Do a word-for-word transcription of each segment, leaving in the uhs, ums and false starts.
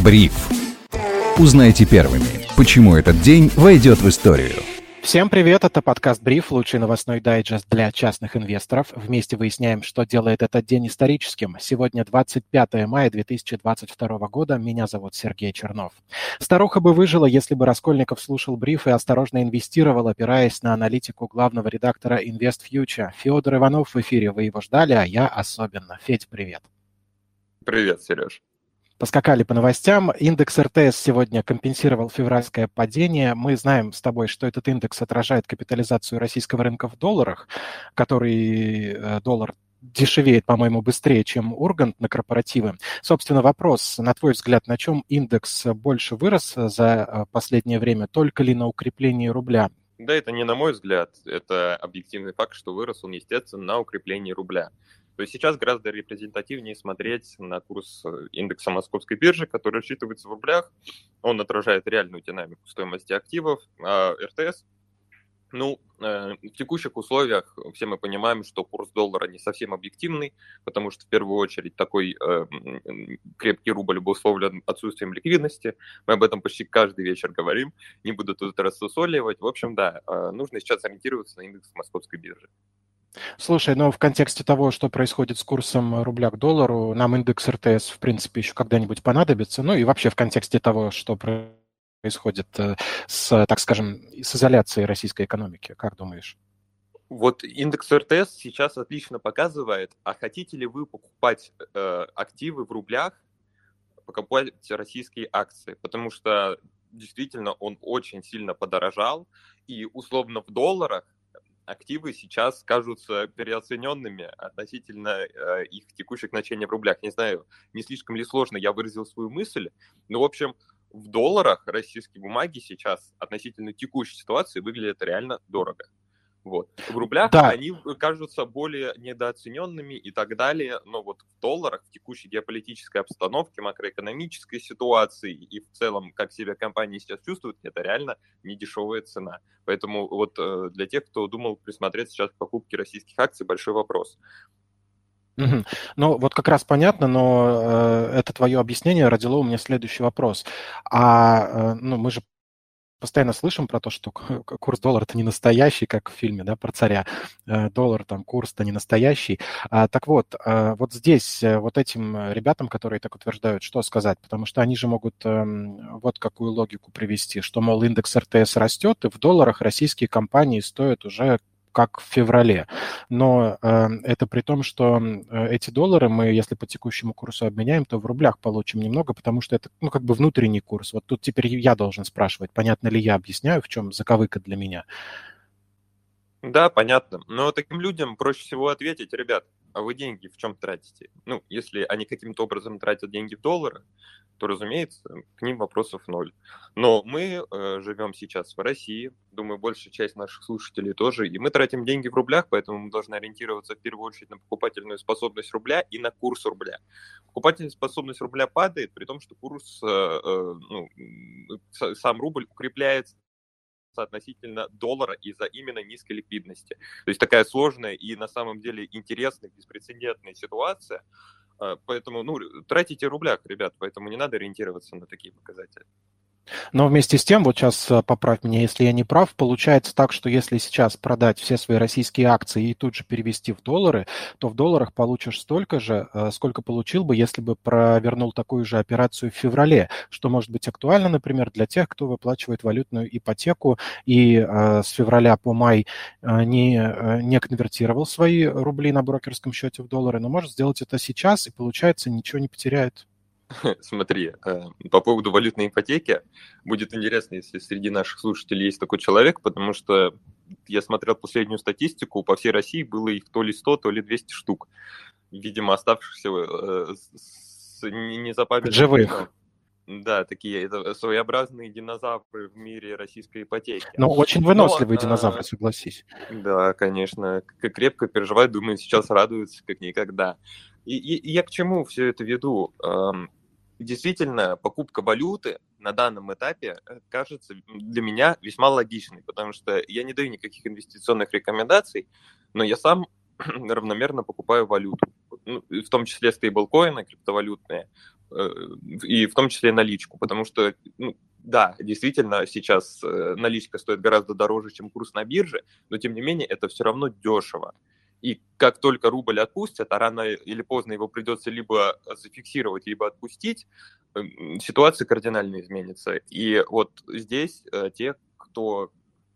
Бриф. Узнайте первыми, почему этот день войдет в историю. Всем привет, это подкаст «Бриф», лучший новостной дайджест для частных инвесторов. Вместе выясняем, что делает этот день историческим. Сегодня двадцать пятое мая две тысячи двадцать второго года. Меня зовут Сергей Чернов. Старуха бы выжила, если бы Раскольников слушал «Бриф» и осторожно инвестировал, опираясь на аналитику главного редактора InvestFuture. Федор Иванов в эфире, вы его ждали, а я особенно. Федь, привет. Привет, Сереж. Поскакали по новостям. Индекс эр тэ эс сегодня компенсировал февральское падение. Мы знаем с тобой, что этот индекс отражает капитализацию российского рынка в долларах, который доллар дешевеет, по-моему, быстрее, чем Ургант на корпоративы. Собственно, вопрос, на твой взгляд, на чем индекс больше вырос за последнее время, только ли на укреплении рубля? Да, это не на мой взгляд, это объективный факт, что вырос он, естественно, на укреплении рубля. То есть сейчас гораздо репрезентативнее смотреть на курс индекса Московской биржи, который рассчитывается в рублях. Он отражает реальную динамику стоимости активов, а эр тэ эс, ну, э, в текущих условиях все мы понимаем, что курс доллара не совсем объективный, потому что в первую очередь такой э, крепкий рубль обусловлен отсутствием ликвидности. Мы об этом почти каждый вечер говорим, не буду тут рассусоливать. В общем, да, э, нужно сейчас ориентироваться на индекс Московской биржи. Слушай, но в контексте того, что происходит с курсом рубля к доллару, нам индекс эр тэ эс, в принципе, еще когда-нибудь понадобится. Ну и вообще в контексте того, что происходит с, так скажем, с изоляцией российской экономики. Как думаешь? Вот индекс эр тэ эс сейчас отлично показывает, а хотите ли вы покупать э, активы в рублях, покупать российские акции, потому что действительно он очень сильно подорожал, и условно в долларах активы сейчас кажутся переоцененными относительно э, их текущих значений в рублях. Не знаю, не слишком ли сложно я выразил свою мысль, но, в общем, в долларах российские бумаги сейчас относительно текущей ситуации выглядят реально дорого. Вот. В рублях да. Они кажутся более недооцененными и так далее, но вот в долларах, в текущей геополитической обстановке, макроэкономической ситуации и в целом, как себя компании сейчас чувствуют, это реально недешевая цена. Поэтому вот э, для тех, кто думал присмотреться сейчас к покупке российских акций, большой вопрос. Угу. Ну, вот как раз понятно, но э, это твое объяснение родило у меня следующий вопрос. А, э, ну, мы же постоянно слышим про то, что курс доллара-то не настоящий, как в фильме, да, про царя. Доллар, там, курс-то не настоящий. А, так вот, вот здесь вот этим ребятам, которые так утверждают, что сказать? Потому что они же могут вот какую логику привести, что, мол, индекс эр тэ эс растет, и в долларах российские компании стоят уже как в феврале. Но э, это при том, что э, эти доллары мы, если по текущему курсу обменяем, то в рублях получим немного, потому что это, ну, как бы внутренний курс. Вот тут теперь я должен спрашивать, понятно ли я объясняю, в чем заковыка для меня. Да, понятно. Но таким людям проще всего ответить: ребят, а вы деньги в чем тратите? Ну, если они каким-то образом тратят деньги в долларах, то, разумеется, к ним вопросов ноль. Но мы э, живем сейчас в России, думаю, большая часть наших слушателей тоже, и мы тратим деньги в рублях, поэтому мы должны ориентироваться в первую очередь на покупательную способность рубля и на курс рубля. Покупательная способность рубля падает, при том, что курс, э, э, ну, сам рубль укрепляется относительно доллара из-за именно низкой ликвидности. То есть такая сложная и на самом деле интересная, беспрецедентная ситуация. Поэтому, ну, тратите в рублях, ребят, поэтому не надо ориентироваться на такие показатели. Но вместе с тем, вот сейчас поправь меня, если я не прав, получается так, что если сейчас продать все свои российские акции и тут же перевести в доллары, то в долларах получишь столько же, сколько получил бы, если бы провернул такую же операцию в феврале, что может быть актуально, например, для тех, кто выплачивает валютную ипотеку и с февраля по май не, не конвертировал свои рубли на брокерском счете в доллары, но может сделать это сейчас и, получается, ничего не потеряет. Смотри, по поводу валютной ипотеки, будет интересно, если среди наших слушателей есть такой человек, потому что я смотрел последнюю статистику, по всей России было их то ли сто, то ли двести штук. Видимо, оставшихся с незапамятных живых. Да, такие это своеобразные динозавры в мире российской ипотеки. Но очень выносливые Но, динозавры, а, согласись. Да, конечно, как крепко переживают, думаю, сейчас радуются как никогда. И, и, и я к чему все это веду? Действительно, покупка валюты на данном этапе кажется для меня весьма логичной, потому что я не даю никаких инвестиционных рекомендаций, но я сам равномерно покупаю валюту, ну, в том числе стейблкоины, криптовалютные. и в том числе наличку, потому что, ну, да, действительно, сейчас наличка стоит гораздо дороже, чем курс на бирже, но, тем не менее, это все равно дешево. И как только рубль отпустят, а рано или поздно его придется либо зафиксировать, либо отпустить, ситуация кардинально изменится. И вот здесь те, кто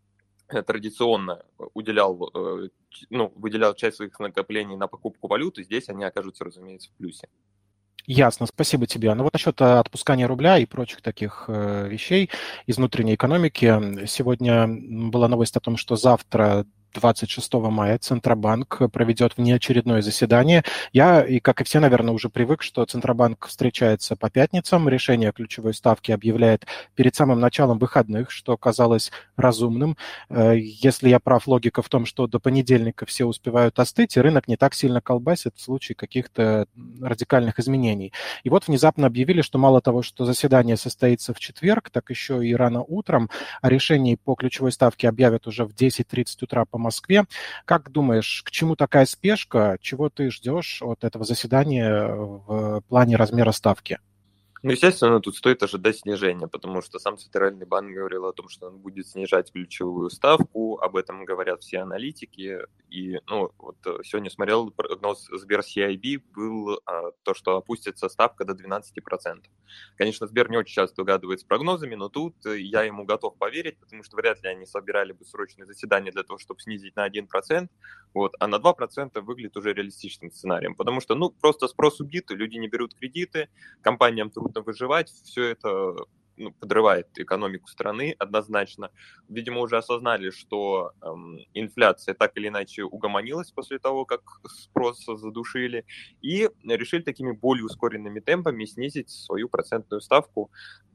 традиционно уделял, ну, выделял часть своих накоплений на покупку валюты, здесь они окажутся, разумеется, в плюсе. Ясно, спасибо тебе. Ну вот насчет отпускания рубля и прочих таких э, вещей из внутренней экономики. Сегодня была новость о том, что завтра, двадцать шестого мая, Центробанк проведет внеочередное заседание. Я, и как и все, наверное, уже привык, что Центробанк встречается по пятницам, решение ключевой ставки объявляет перед самым началом выходных, что казалось разумным. Если я прав, логика в том, что до понедельника все успевают остыть, и рынок не так сильно колбасит в случае каких-то радикальных изменений. И вот внезапно объявили, что мало того, что заседание состоится в четверг, так еще и рано утром, а решение по ключевой ставке объявят уже в десять тридцать утра по Москве. Как думаешь, к чему такая спешка? Чего ты ждешь от этого заседания в плане размера ставки? Ну, естественно, тут стоит ожидать снижения, потому что сам Центральный банк говорил о том, что он будет снижать ключевую ставку, об этом говорят все аналитики, и, ну, вот сегодня смотрел прогноз Сбер си ай би, был а, то, что опустится ставка до двенадцать процентов. Конечно, Сбер не очень часто угадывает с прогнозами, но тут я ему готов поверить, потому что вряд ли они собирали бы срочное заседание для того, чтобы снизить на один процент, вот, а на два процента выглядит уже реалистичным сценарием, потому что, ну, просто спрос убит, люди не берут кредиты, компаниям трудно выживать, все это, ну, подрывает экономику страны однозначно. Видимо, уже осознали, что эм, инфляция так или иначе угомонилась после того, как спрос задушили, и решили такими более ускоренными темпами снизить свою процентную ставку,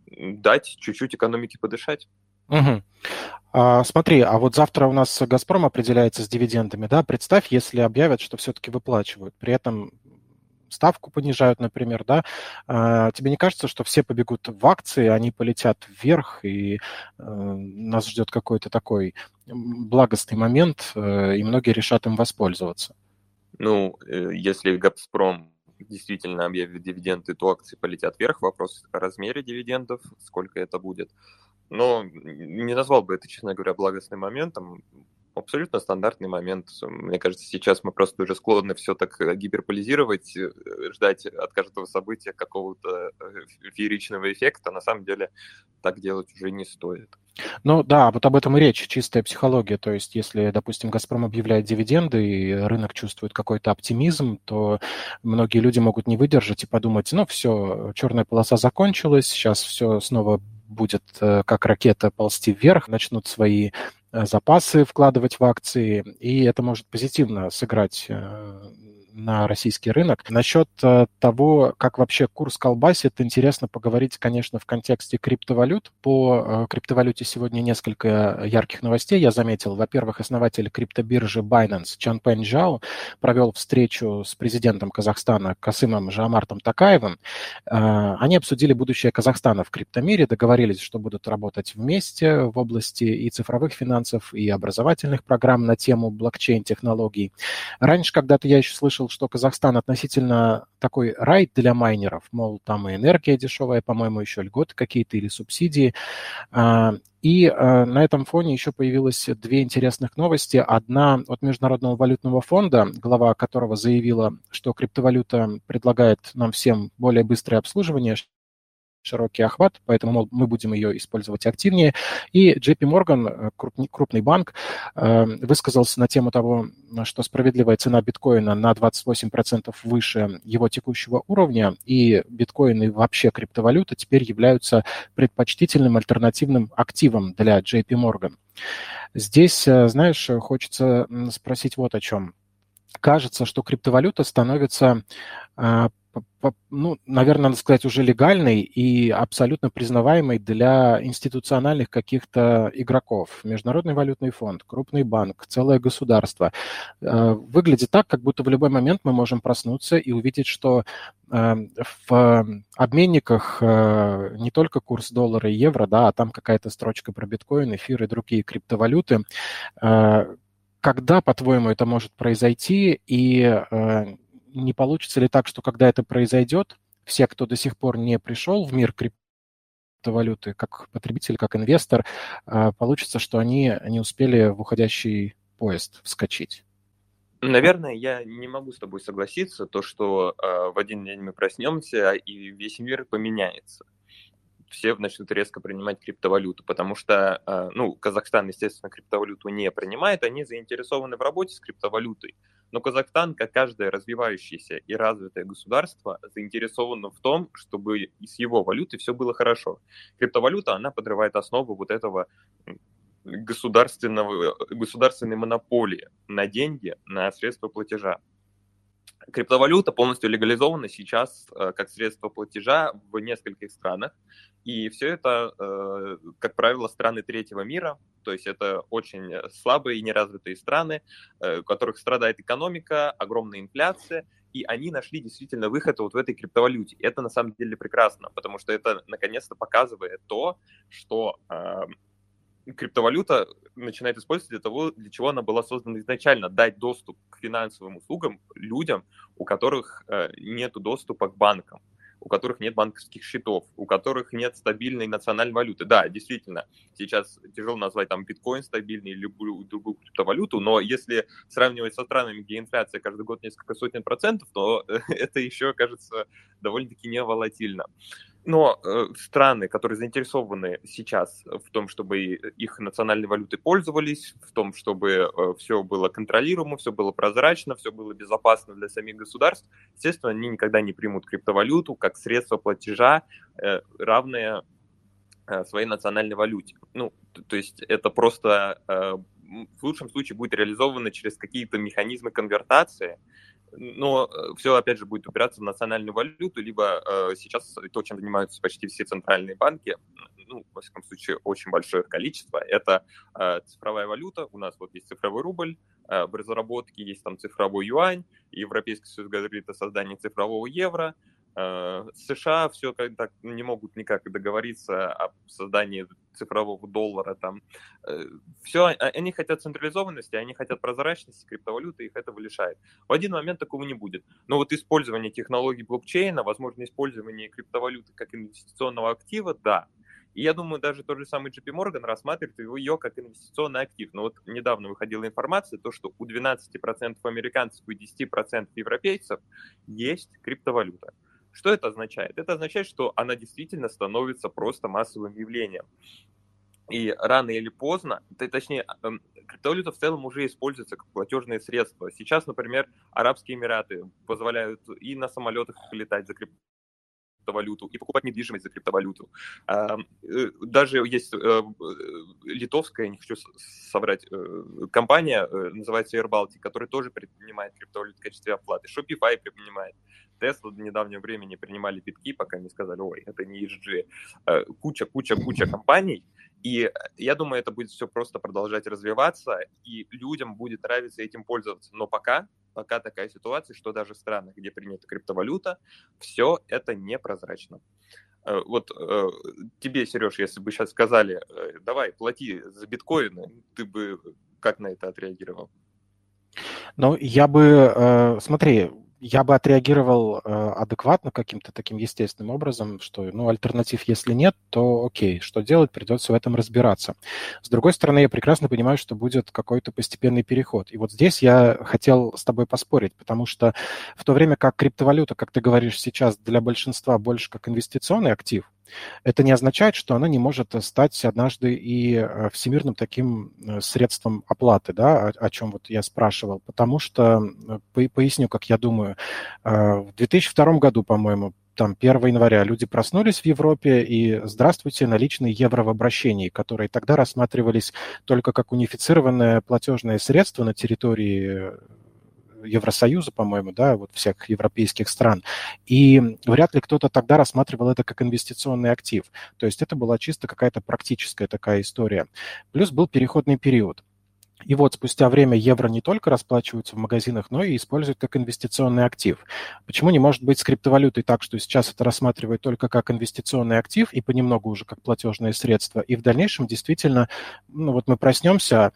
дать чуть-чуть экономике подышать. Угу. А, смотри, а вот завтра у нас «Газпром» определяется с дивидендами, да? Представь, если объявят, что все-таки выплачивают, при этом ставку понижают, например, да, а, тебе не кажется, что все побегут в акции, они полетят вверх, и а, нас ждет какой-то такой благостный момент, и многие решат им воспользоваться? Ну, если «Газпром» действительно объявит дивиденды, то акции полетят вверх. Вопрос о размере дивидендов, сколько это будет. Но не назвал бы это, честно говоря, благостным моментом. Абсолютно стандартный момент. Мне кажется, сейчас мы просто уже склонны все так гиперполизировать, ждать от каждого события какого-то фееричного эффекта. На самом деле так делать уже не стоит. Ну да, вот об этом и речь, чистая психология. То есть если, допустим, «Газпром» объявляет дивиденды, и рынок чувствует какой-то оптимизм, то многие люди могут не выдержать и подумать, ну все, черная полоса закончилась, сейчас все снова будет как ракета ползти вверх, начнут свои запасы вкладывать в акции, и это может позитивно сыграть на российский рынок. Насчет того, как вообще курс колбасит, интересно поговорить, конечно, в контексте криптовалют. По криптовалюте сегодня несколько ярких новостей я заметил. Во-первых, основатель криптобиржи Binance Чанпэн Чжао провел встречу с президентом Казахстана Касымом Жомартом Токаевым. Они обсудили будущее Казахстана в криптомире, договорились, что будут работать вместе в области и цифровых финансов, и образовательных программ на тему блокчейн-технологий. Раньше когда-то я еще слышал, что Казахстан относительно такой рай для майнеров, мол, там и энергия дешевая, по-моему, еще льготы какие-то или субсидии. И на этом фоне еще появилось две интересных новости. Одна от Международного валютного фонда, глава которого заявила, что криптовалюта предлагает нам всем более быстрое обслуживание, широкий охват, поэтому, мол, мы будем ее использовать активнее. И джей пи Morgan, крупный, крупный банк, высказался на тему того, что справедливая цена биткоина на двадцать восемь процентов выше его текущего уровня, и биткоин и вообще криптовалюта теперь являются предпочтительным альтернативным активом для джей пи Morgan. Здесь, знаешь, хочется спросить вот о чем. Кажется, что криптовалюта становится, ну, наверное, надо сказать, уже легальной и абсолютно признаваемой для институциональных каких-то игроков. Международный валютный фонд, крупный банк, целое государство. Выглядит так, как будто в любой момент мы можем проснуться и увидеть, что в обменниках не только курс доллара и евро, да, а там какая-то строчка про биткоин, эфир и другие криптовалюты. Когда, по-твоему, это может произойти, и э, не получится ли так, что когда это произойдет, все, кто до сих пор не пришел в мир криптовалюты, как потребитель, как инвестор, получится, что они не успели в уходящий поезд вскочить. Наверное, я не могу с тобой согласиться, то, что э, в один день мы проснемся, и весь мир поменяется. Все начнут резко принимать криптовалюту, потому что, э, ну, Казахстан, естественно, криптовалюту не принимает, они заинтересованы в работе с криптовалютой. Но Казахстан, как каждое развивающееся и развитое государство, заинтересовано в том, чтобы и с его валютой все было хорошо. Криптовалюта, она подрывает основу вот этого государственного, государственной монополии на деньги, на средства платежа. Криптовалюта полностью легализована сейчас как средство платежа в нескольких странах, и все это, как правило, страны третьего мира, то есть это очень слабые и неразвитые страны, у которых страдает экономика, огромная инфляция, и они нашли действительно выход вот в этой криптовалюте. И это на самом деле прекрасно, потому что это наконец-то показывает то, что криптовалюта начинает использоваться для того, для чего она была создана изначально, дать доступ к финансовым услугам людям, у которых э, нет доступа к банкам, у которых нет банковских счетов, у которых нет стабильной национальной валюты. Да, действительно, сейчас тяжело назвать там биткоин стабильной или любую другую криптовалюту, но если сравнивать со странами, где инфляция каждый год несколько сотен процентов, то это еще кажется довольно-таки не волатильно. Но э, страны, которые заинтересованы сейчас в том, чтобы их национальной валютой пользовались, в том, чтобы э, все было контролируемо, все было прозрачно, все было безопасно для самих государств, естественно, они никогда не примут криптовалюту как средство платежа, э, равное э, своей национальной валюте. Ну, то, то есть это просто э, в лучшем случае будет реализовано через какие-то механизмы конвертации, но все, опять же, будет упираться в национальную валюту, либо э, сейчас то, чем занимаются почти все центральные банки, ну, во всяком случае, очень большое количество, это э, цифровая валюта. У нас вот есть цифровой рубль, э, в разработке есть там цифровой юань, Европейский Союз говорит о создании цифрового евро. Э, США все как-то не могут никак договориться о создании цифрового доллара. Там. Э, все, они хотят централизованности, они хотят прозрачности, криптовалюты их этого лишает. В один момент такого не будет. Но вот использование технологий блокчейна, возможно, использование криптовалюты как инвестиционного актива, да. И я думаю, даже тот же самый джей пи Morgan рассматривает ее как инвестиционный актив. Но вот недавно выходила информация, то, что у двенадцати процентов американцев и десяти процентов европейцев есть криптовалюта. Что это означает? Это означает, что она действительно становится просто массовым явлением. И рано или поздно, точнее, криптовалюта в целом уже используется как платежное средство. Сейчас, например, Арабские Эмираты позволяют и на самолетах летать за криптовалюту, криптовалюту и покупать недвижимость за криптовалюту. Даже есть литовская, не хочу соврать, компания, называется AirBaltic, которая тоже принимает криптовалюту в качестве оплаты. Shopify принимает. Tesla до недавнего времени принимали битки, пока не сказали, ой, это не и эс джи. Куча-куча-куча компаний. И я думаю, это будет все просто продолжать развиваться, и людям будет нравиться этим пользоваться. Но пока, пока такая ситуация, что даже в странах, где принята криптовалюта, все это непрозрачно. Вот тебе, Сереж, если бы сейчас сказали, давай, плати за биткоины, ты бы как на это отреагировал? Ну, я бы, смотри, я бы отреагировал э, адекватно каким-то таким естественным образом, что, ну, альтернатив, если нет, то окей, что делать, придется в этом разбираться. С другой стороны, я прекрасно понимаю, что будет какой-то постепенный переход. И вот здесь я хотел с тобой поспорить, потому что в то время как криптовалюта, как ты говоришь сейчас, для большинства больше как инвестиционный актив, это не означает, что она не может стать однажды и всемирным таким средством оплаты, да, о, о чем вот я спрашивал. Потому что, поясню, как я думаю, в две тысячи втором году, по-моему, там первого января люди проснулись в Европе, и здравствуйте, наличные евро в обращении, которые тогда рассматривались только как унифицированное платежное средство на территории Евросоюза, по-моему, да, вот всех европейских стран. И вряд ли кто-то тогда рассматривал это как инвестиционный актив. То есть это была чисто какая-то практическая такая история. Плюс был переходный период. И вот спустя время евро не только расплачиваются в магазинах, но и используют как инвестиционный актив. Почему не может быть с криптовалютой так, что сейчас это рассматривают только как инвестиционный актив и понемногу уже как платежное средство, и в дальнейшем действительно, ну вот мы проснемся,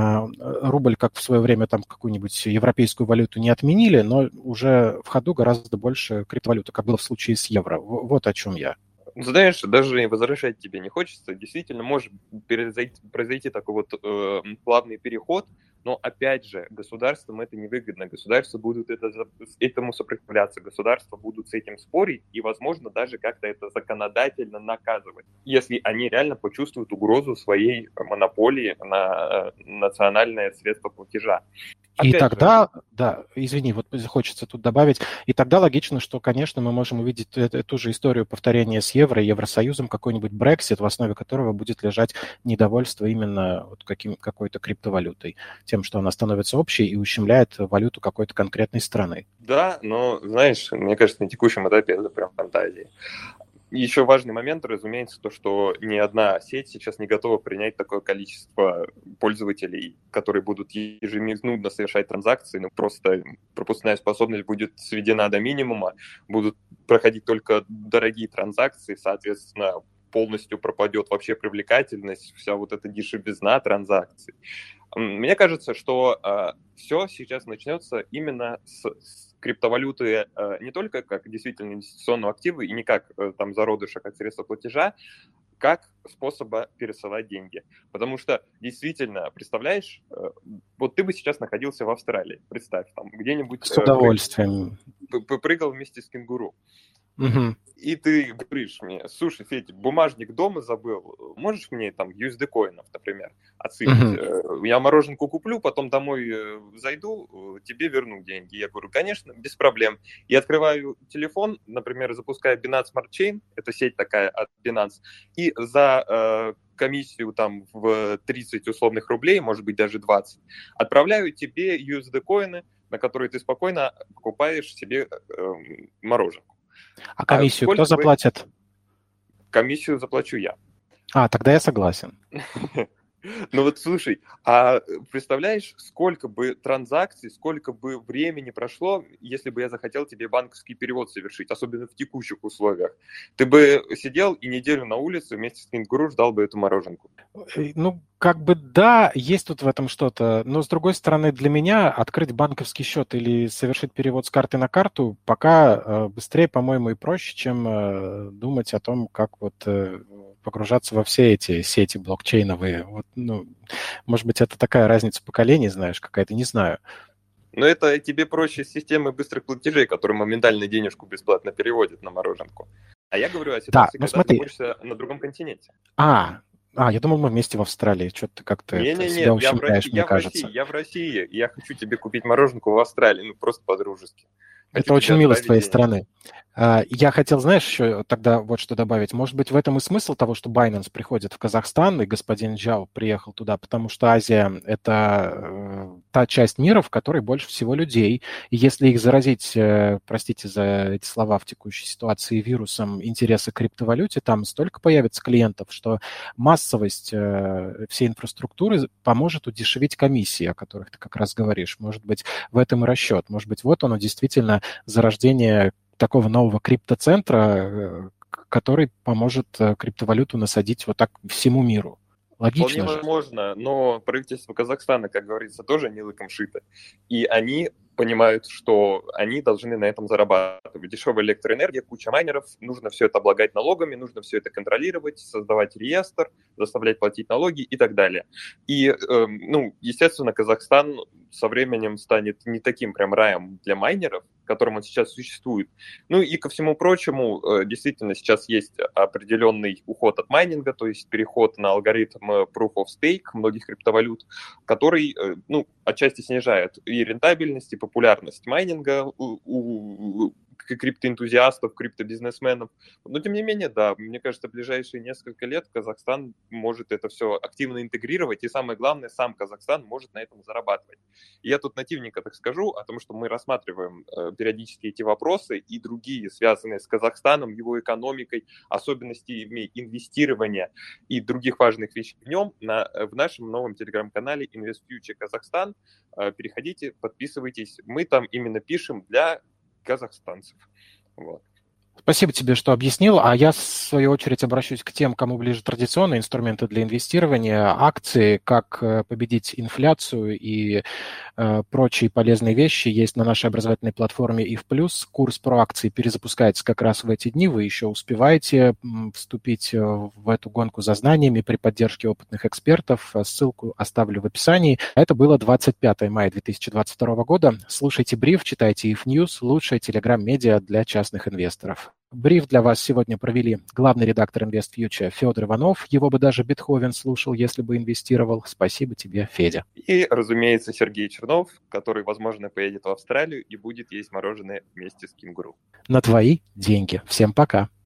рубль, как в свое время там какую-нибудь европейскую валюту не отменили, но уже в ходу гораздо больше криптовалюты, как было в случае с евро. Вот о чем я. Знаешь, даже возражать тебе не хочется. Действительно, может произойти, произойти такой вот э, плавный переход, но, опять же, государствам это невыгодно. Государства будут это, этому сопротивляться, государства будут с этим спорить и, возможно, даже как-то это законодательно наказывать, если они реально почувствуют угрозу своей монополии на национальное средство платежа. И Опять тогда, же. да, извини, вот хочется тут добавить, и тогда логично, что, конечно, мы можем увидеть эту, эту же историю повторения с Евро, Евросоюзом, какой-нибудь Брексит, в основе которого будет лежать недовольство именно вот каким, какой-то криптовалютой, тем, что она становится общей и ущемляет валюту какой-то конкретной страны. Да, но, знаешь, мне кажется, на текущем этапе это прям фантазия. Еще важный момент, разумеется, то, что ни одна сеть сейчас не готова принять такое количество пользователей, которые будут ежеминутно совершать транзакции, ну просто пропускная способность будет сведена до минимума, будут проходить только дорогие транзакции, соответственно, полностью пропадет вообще привлекательность, вся вот эта дешевизна транзакций. Мне кажется, что э, все сейчас начнется именно с, с криптовалюты э, не только как действительно инвестиционного актива и не как э, там зародыша, как средство платежа, как способа пересылать деньги. Потому что действительно, представляешь, э, вот ты бы сейчас находился в Австралии, представь, там где-нибудь... С удовольствием. Э, прыг, прыгал вместе с кенгуру. Угу. И ты говоришь мне: слушай, Федя, бумажник дома забыл, можешь мне там ю эс ди-коинов, например, отсыпать? Uh-huh. Я мороженку куплю, потом домой зайду, тебе верну деньги. Я говорю: конечно, без проблем. И открываю телефон, например, запускаю Binance Smart Chain, это сеть такая от Binance, и за э, комиссию там в тридцать условных рублей, может быть даже двадцать, отправляю тебе ю эс ди-коины, на которые ты спокойно покупаешь себе э, мороженку. А комиссию а кто заплатит? Комиссию заплачу я. А, тогда я согласен. Ну вот слушай, а представляешь, сколько бы транзакций, сколько бы времени прошло, если бы я захотел тебе банковский перевод совершить, особенно в текущих условиях? Ты бы сидел и неделю на улице вместе с кенгуру ждал бы эту мороженку. Ну, как бы да, есть тут в этом что-то, но с другой стороны, для меня открыть банковский счет или совершить перевод с карты на карту пока э, быстрее, по-моему, и проще, чем э, думать о том, как вот э, погружаться во все эти сети блокчейновые. Вот, ну, может быть, это такая разница поколений, знаешь, какая-то, не знаю. Но это тебе проще с системой быстрых платежей, которые моментально денежку бесплатно переводят на мороженку. А я говорю о ситуации, да, когда смотри. ты находишься на другом континенте. А, А, я думал, мы вместе в Австралии. Что-то ты как-то не, это, не, себя не, ущемляешь, я в, мне я кажется. В России, я в России, я хочу тебе купить мороженку в Австралии, ну просто по-дружески. Хочу это очень мило с твоей денег. стороны. Я хотел, знаешь, еще тогда вот что добавить. Может быть, в этом и смысл того, что Binance приходит в Казахстан, и господин Джао приехал туда, потому что Азия – это та часть мира, в которой больше всего людей. И если их заразить, простите за эти слова, в текущей ситуации вирусом интереса к криптовалюте, там столько появится клиентов, что массовость всей инфраструктуры поможет удешевить комиссии, о которых ты как раз говоришь. Может быть, в этом и расчет. Может быть, вот оно действительно зарождение такого нового криптоцентра, который поможет криптовалюту насадить вот так всему миру. Логично Вполне же. возможно, но правительство Казахстана, как говорится, тоже не лыком шито. И они понимают, что они должны на этом зарабатывать. Дешевая электроэнергия, куча майнеров, нужно все это облагать налогами, нужно все это контролировать, создавать реестр, заставлять платить налоги и так далее. И, э, ну, естественно, Казахстан со временем станет не таким прям раем для майнеров, которым он сейчас существует. Ну и ко всему прочему, действительно, сейчас есть определенный уход от майнинга, то есть переход на алгоритм Proof of Stake многих криптовалют, который, ну, отчасти снижает и рентабельность, и популярность майнинга у, у криптоэнтузиастов, криптобизнесменов. Но, тем не менее, да, мне кажется, в ближайшие несколько лет Казахстан может это все активно интегрировать, и самое главное, сам Казахстан может на этом зарабатывать. И я тут нативненько так скажу о том, что мы рассматриваем э, периодически эти вопросы и другие, связанные с Казахстаном, его экономикой, особенностями инвестирования и других важных вещей в нем на, в нашем новом телеграм-канале InvestFuture Казахстан. Э, переходите, подписывайтесь. Мы там именно пишем для казахстанцев. Вот. Спасибо тебе, что объяснил. А я, в свою очередь, обращусь к тем, кому ближе традиционные инструменты для инвестирования, акции, как победить инфляцию и э, прочие полезные вещи есть на нашей образовательной платформе и в плюс. Курс про акции перезапускается как раз в эти дни. Вы еще успеваете вступить в эту гонку за знаниями при поддержке опытных экспертов. Ссылку оставлю в описании. Это было двадцать пятого мая две тысячи двадцать второго года. Слушайте бриф, читайте ай эф News, лучшая телеграм-медиа для частных инвесторов. Бриф для вас сегодня провели главный редактор InvestFuture Федор Иванов. Его бы даже Бетховен слушал, если бы инвестировал. Спасибо тебе, Федя. И, разумеется, Сергей Чернов, который, возможно, поедет в Австралию и будет есть мороженое вместе с кенгуру. На твои деньги. Всем пока.